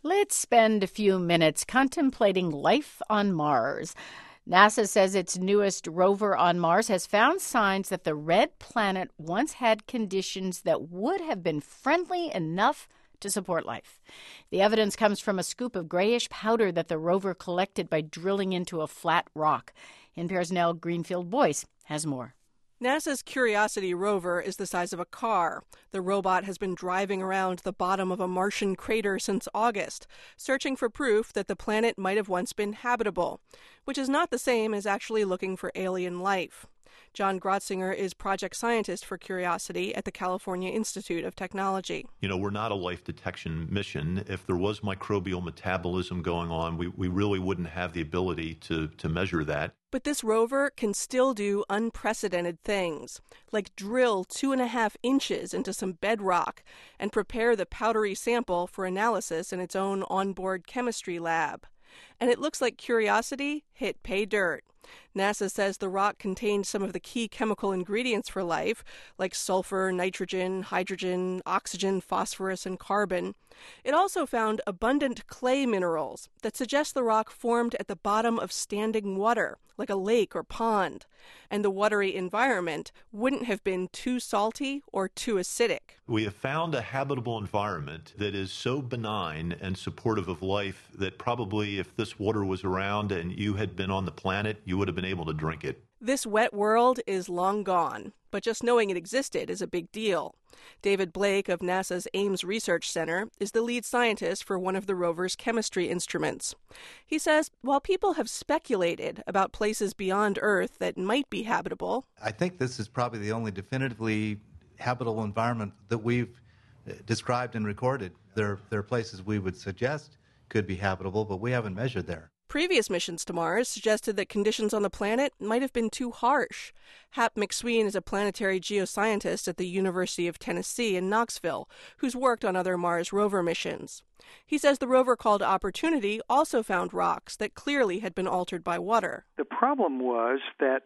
Let's spend a few minutes contemplating life on Mars. NASA says its newest rover on Mars has found signs that the red planet once had conditions that would have been friendly enough to support life. The evidence comes from a scoop of grayish powder that the rover collected by drilling into a flat rock. NPR's Nell Greenfield-Boyce has more. NASA's Curiosity rover is the size of a car. The robot has been driving around the bottom of a Martian crater since August, searching for proof that the planet might have once been habitable, which is not the same as actually looking for alien life. John Grotzinger is project scientist for Curiosity at the California Institute of Technology. We're not a life detection mission. If there was microbial metabolism going on, we really wouldn't have the ability to measure that. But this rover can still do unprecedented things, like drill 2.5 inches into some bedrock and prepare the powdery sample for analysis in its own onboard chemistry lab. And it looks like Curiosity hit pay dirt. NASA says the rock contained some of the key chemical ingredients for life, like sulfur, nitrogen, hydrogen, oxygen, phosphorus, and carbon. It also found abundant clay minerals that suggest the rock formed at the bottom of standing water, like a lake or pond, and the watery environment wouldn't have been too salty or too acidic. We have found a habitable environment that is so benign and supportive of life that probably if this water was around and you had been on the planet, you would have been able to drink it. This wet world is long gone, but just knowing it existed is a big deal. David Blake of NASA's Ames Research Center is the lead scientist for one of the rover's chemistry instruments. He says while people have speculated about places beyond Earth that might be habitable, I think this is probably the only definitively habitable environment that we've described and recorded. There are places we would suggest could be habitable, but we haven't measured there. Previous missions to Mars suggested that conditions on the planet might have been too harsh. Hap McSween is a planetary geoscientist at the University of Tennessee in Knoxville, who's worked on other Mars rover missions. He says the rover called Opportunity also found rocks that clearly had been altered by water. The problem was that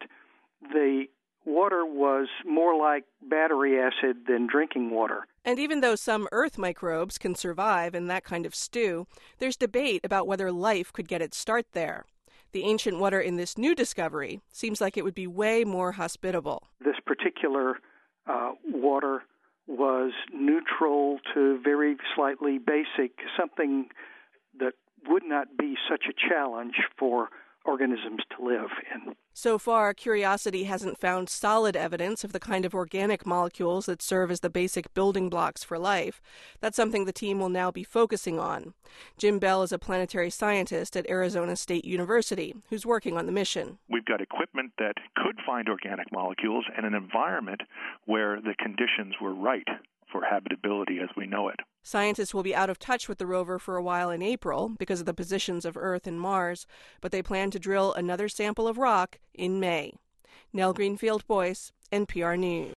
the water was more like battery acid than drinking water. And even though some Earth microbes can survive in that kind of stew, there's debate about whether life could get its start there. The ancient water in this new discovery seems like it would be way more hospitable. This particular water was neutral to very slightly basic, something that would not be such a challenge for organisms to live in. So far, Curiosity hasn't found solid evidence of the kind of organic molecules that serve as the basic building blocks for life. That's something the team will now be focusing on. Jim Bell is a planetary scientist at Arizona State University who's working on the mission. We've got equipment that could find organic molecules and an environment where the conditions were right for habitability as we know it. Scientists will be out of touch with the rover for a while in April because of the positions of Earth and Mars, but they plan to drill another sample of rock in May. Nell Greenfield-Boyce, NPR News.